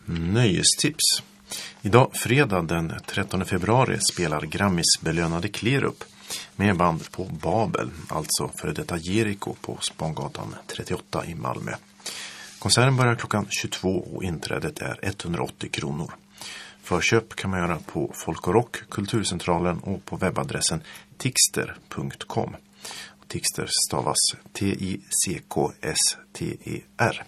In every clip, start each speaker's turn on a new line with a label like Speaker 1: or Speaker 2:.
Speaker 1: Nöjestips. Idag fredag den 13 februari spelar Grammis-belönade Klerup med band på Babel, alltså före detta Jericho på Spånggatan 38 i Malmö. Konserten börjar klockan 22 och inträdet är 180 kronor. Förköp kan man göra på Folk och Rock, Kulturcentralen och på webbadressen tixter.com. Tixter stavas Tickster.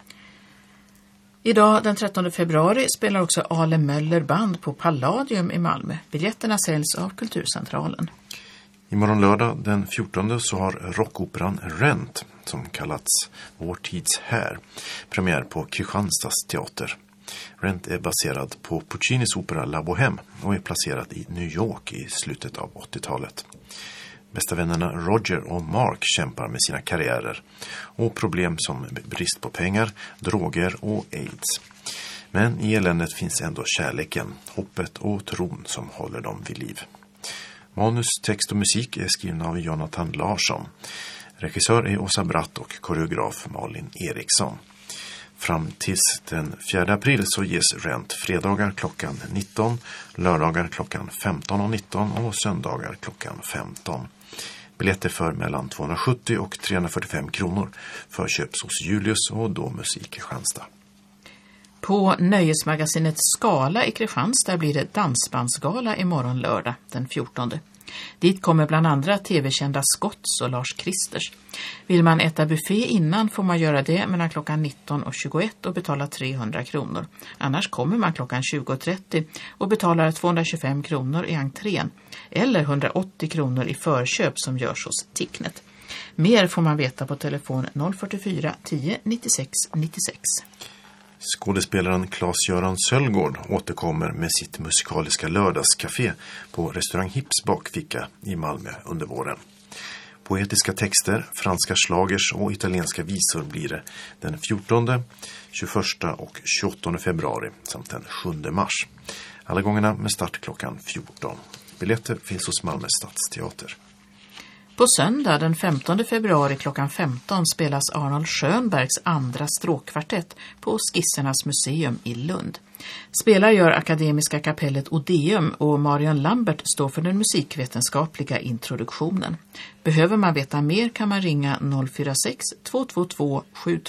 Speaker 2: Idag den 13 februari spelar också Ale Möller band på Palladium i Malmö. Biljetterna säljs av Kulturcentralen.
Speaker 1: Imorgon lördag den 14 så har rockoperan Rent, som kallats Vår tids här, premiär på Kristianstads teater. Rent är baserad på Puccinis opera La Bohème och är placerad i New York i slutet av 80-talet. Bästa vännerna Roger och Mark kämpar med sina karriärer och problem som brist på pengar, droger och aids. Men i eländet finns ändå kärleken, hoppet och tron som håller dem vid liv. Manus, text och musik är skriven av Jonathan Larsson. Regissör är Åsa Bratt och koreograf Malin Eriksson. Fram tills den 4 april så ges Rent fredagar klockan 19, lördagar klockan 15:19 och söndagar klockan 15. Biljetter för mellan 270 och 345 kronor förköps hos Julius och Domus i Kristianstad.
Speaker 2: På Nöjesmagasinet Skala i Kristianstad blir det dansbandsgala imorgon lördag den 14. Dit kommer bland andra tv-kända Scotts och Lars Kristers. Vill man äta buffé innan får man göra det mellan klockan 19 och 21 och betala 300 kronor. Annars kommer man klockan 20:30 och betalar 225 kronor i entrén eller 180 kronor i förköp som görs hos Ticknet. Mer får man veta på telefon 044 10 96 96.
Speaker 1: Skådespelaren Claes-Göran Sölgård återkommer med sitt musikaliska lördagscafé på restaurang Hips bakficka i Malmö under våren. Poetiska texter, franska slagers och italienska visor blir det den 14, 21 och 28 februari samt den 7 mars. Alla gångerna med start klockan 14. Biljetter finns hos Malmö Stadsteater.
Speaker 2: På söndag den 15 februari klockan 15 spelas Arnold Schönbergs andra stråkkvartett på Skissernas museum i Lund. Spelare gör Akademiska kapellet Odeum och Marion Lambert står för den musikvetenskapliga introduktionen. Behöver man veta mer kan man ringa 046 222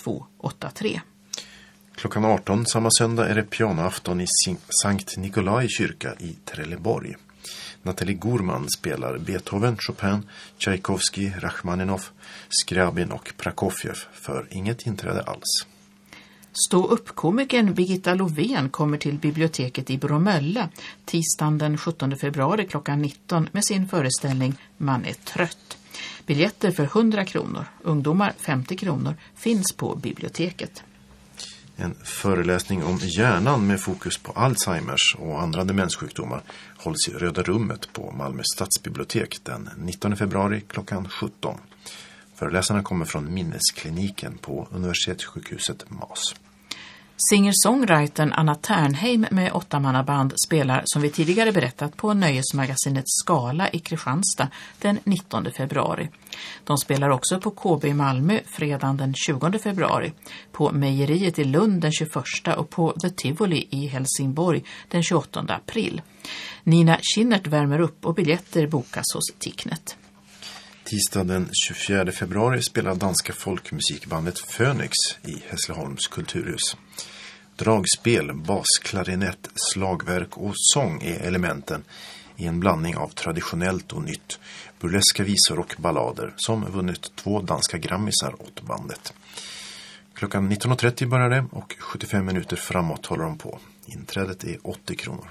Speaker 2: 7283.
Speaker 1: Klockan 18 samma söndag är det pianoafton i Sankt Nikolai kyrka i Trelleborg. Nathalie Gorman spelar Beethoven, Chopin, Tchaikovsky, Rachmaninoff, Skrabin och Prokofjev för inget inträde alls.
Speaker 2: Stå-upp-komikern Birgitta Lovén kommer till biblioteket i Bromölla tisdagen den 17 februari klockan 19 med sin föreställning Man är trött. Biljetter för 100 kronor, ungdomar 50 kronor, finns på biblioteket.
Speaker 1: En föreläsning om hjärnan med fokus på Alzheimers och andra demenssjukdomar hålls i Röda rummet på Malmö stadsbibliotek den 19 februari klockan 17. Föreläsarna kommer från minneskliniken på Universitetssjukhuset MAS.
Speaker 2: Singer-songwritern Anna Ternheim med 8-mannaband spelar som vi tidigare berättat på Nöjesmagasinet Skala i Kristianstad den 19 februari. De spelar också på KB i Malmö fredagen den 20 februari, på Mejeriet i Lund den 21 och på The Tivoli i Helsingborg den 28 april. Nina Kinnert värmer upp och biljetter bokas hos Ticknet.
Speaker 1: Tisdag den 24 februari spelar danska folkmusikbandet Phoenix i Hässleholms kulturhus. Dragspel, bas, klarinett, slagverk och sång är elementen i en blandning av traditionellt och nytt, burleska visor och ballader som vunnit 2 danska grammisar åt bandet. Klockan 19.30 börjar det och 75 minuter framåt håller de på. Inträdet är 80 kronor.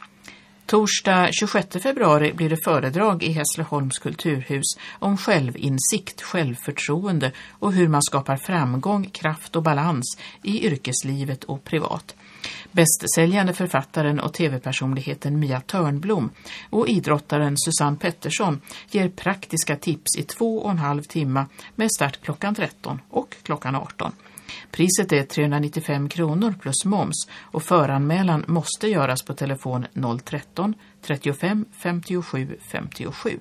Speaker 2: Torsdag 26 februari blir det föredrag i Hässleholms kulturhus om självinsikt, självförtroende och hur man skapar framgång, kraft och balans i yrkeslivet och privat. Bästsäljande författaren och tv-personligheten Mia Törnblom och idrottaren Susanne Pettersson ger praktiska tips i 2,5 timmar med start klockan 13 och klockan 18. Priset är 395 kronor plus moms och föranmälan måste göras på telefon 013 35 57 57.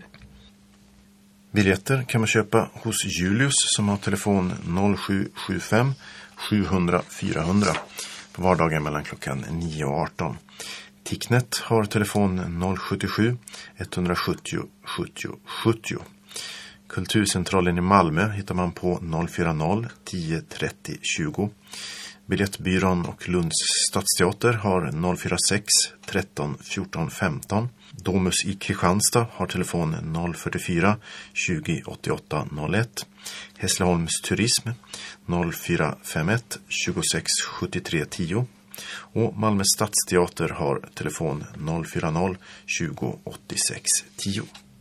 Speaker 1: Biljetter kan man köpa hos Julius som har telefon 0775 700 400. på vardagar mellan klockan 9 och 18. Ticknet har telefon 077 170 70 70. Kulturcentralen i Malmö hittar man på 040 10 30 20. Biljettbyrån och Lunds stadsteater har 046 13 14 15. Domus i Kristianstad har telefon 044 20 88 01. Hässleholms turism 0451 26 73 10. Och Malmö stadsteater har telefon 040 20 86 10.